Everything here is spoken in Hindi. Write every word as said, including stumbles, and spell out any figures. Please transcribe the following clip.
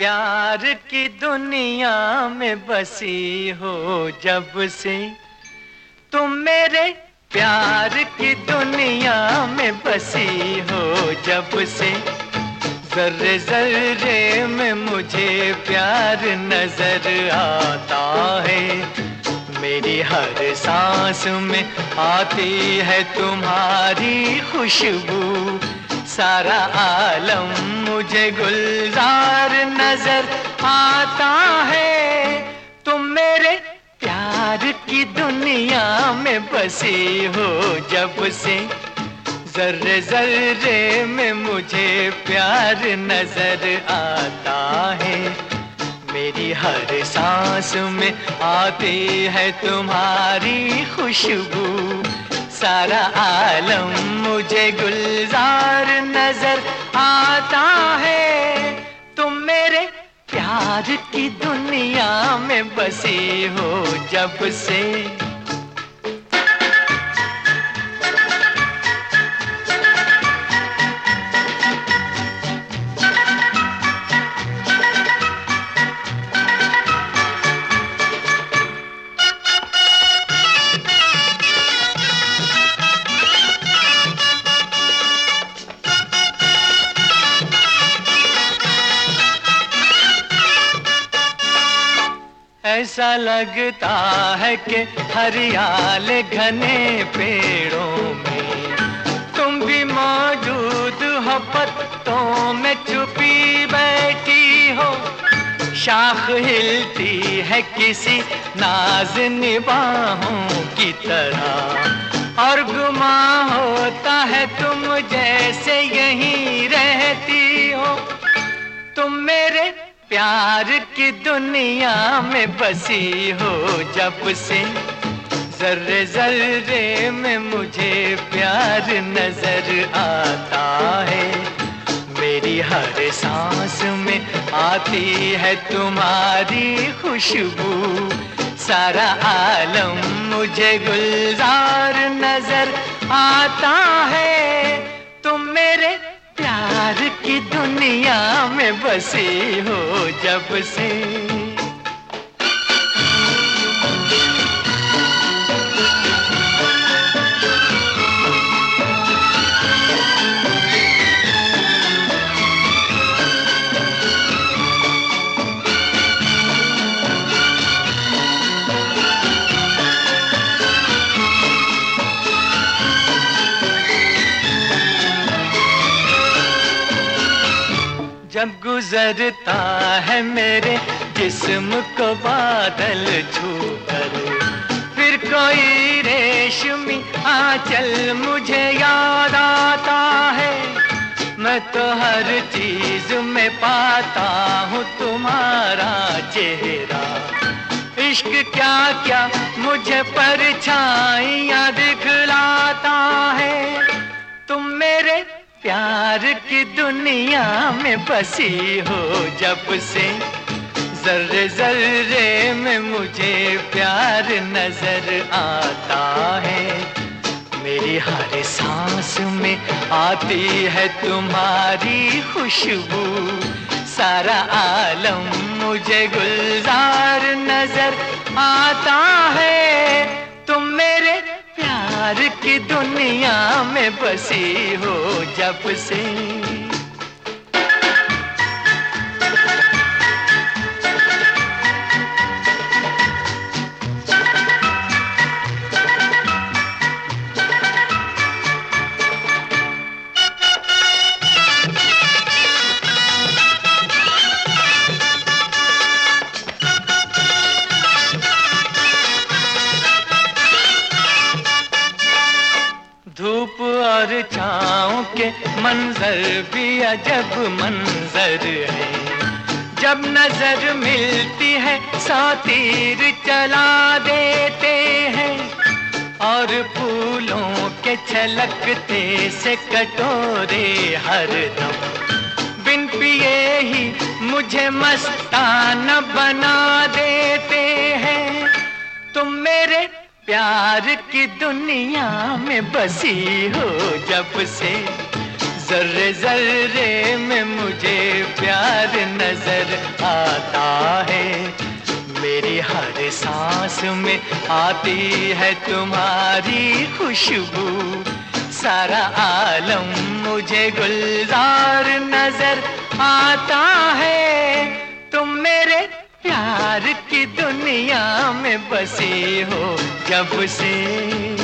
प्यार की दुनिया में बसी हो जब से तुम मेरे प्यार की दुनिया में बसी हो जब से जर्रे जर्रे में मुझे प्यार नजर आता है। मेरी हर सांस में आती है तुम्हारी खुशबू, सारा आलम मुझे गुलजार नजर आता है। तुम मेरे प्यार की दुनिया में बसी हो जब से जर्रे जर्रे में मुझे प्यार नजर आता है। मेरी हर सांस में आती है तुम्हारी खुशबू, सारा आलम मुझे गुलजार नजर आता है। तुम मेरे प्यार की दुनिया में बसी हो जब से। ऐसा लगता है कि हरियाले घने पेड़ों में तुम भी मौजूद हो, पत्तों में छुपी बैठी हो। शाख हिलती है किसी नाज निबाहों की तरह और गुमा होता है तुम जैसे यहीं रहती हो। तुम मेरे प्यार की दुनिया में बसी हो जब से जर्रे जर्रे में मुझे प्यार नजर आता है। मेरी हर सांस में आती है तुम्हारी खुशबू, सारा आलम मुझे गुलजार नजर आता है। तुम मेरे प्यार की दुनिया में बसी हो जब से। जब गुजरता है मेरे जिस्म को बादल छूकर, फिर कोई रेशमी आंचल मुझे याद आता है। मैं तो हर चीज में पाता हूँ तुम्हारा चेहरा, इश्क क्या क्या मुझे परछाइयाँ दिखलाता है। तुम मेरे प्यार की दुनिया में बसी हो जब से जर्रे जर्रे में मुझे प्यार नजर आता है। मेरी हर सांस में आती है तुम्हारी खुशबू, सारा आलम मुझे गुलजार नजर आता है। तुम मेरे प्यार की दुनिया में बसी हो जब से। धूप और छाँव के मंजर भी अजब मंजर है। जब नजर मिलती है सौ तीर चला देते हैं, और फूलों के छलकते से कटोरे हरदम बिन पिए ही मुझे मस्ताना बना देते हैं। तुम मेरे प्यार की दुनिया में बसी हो जब से जर्रे जर्रे में मुझे प्यार नजर आता है। मेरी हर सांस में आती है तुम्हारी खुशबू, सारा आलम मुझे गुलजार नजर आता है। तुम मेरे प्यार की दुनिया में बसी हो जब से।